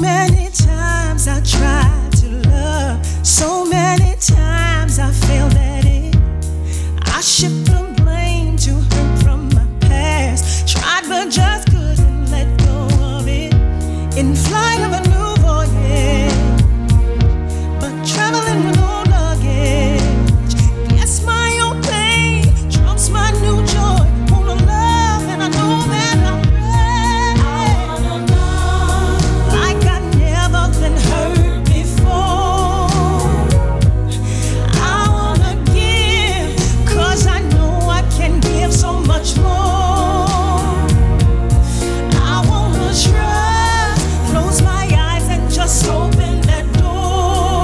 many times I tried to love, so many times I failed at it. I shift the blame to hurt from my past, tried but just couldn't let go of it. In flight of a new voyage, but traveling with no luggage. Guess my old pain trumps my new joy. Wanna love and I know that I'm ready. Like I've never been hurt before. I wanna give, 'cause I know I can give so much more. I wanna trust, close my eyes and just open that door.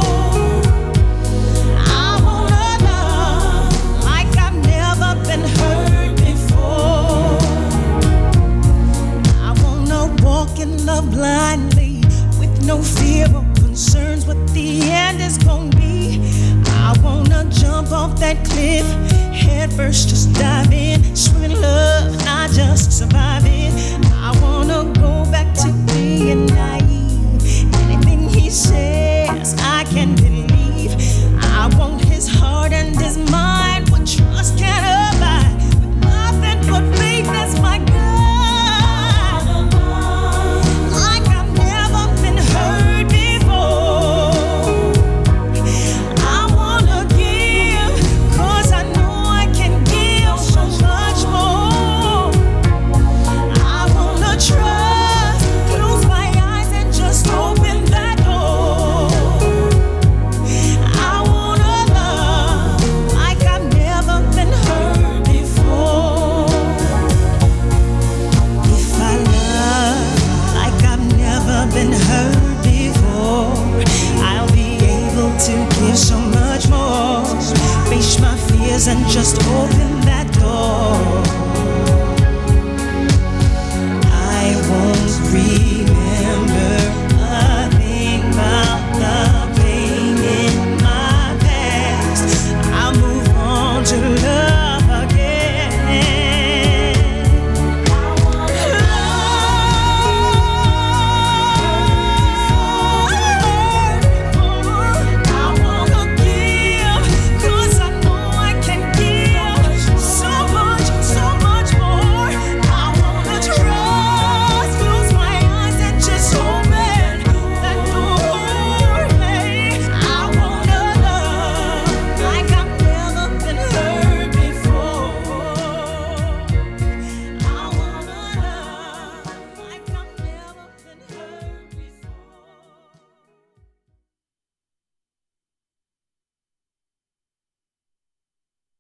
I wanna love like I've never been hurt before. I wanna walk in love blindly, with no fear or concerns what the end is gonna be. I wanna jump off that cliff, head first, just dive in, swim in love, not just survive it. I wanna go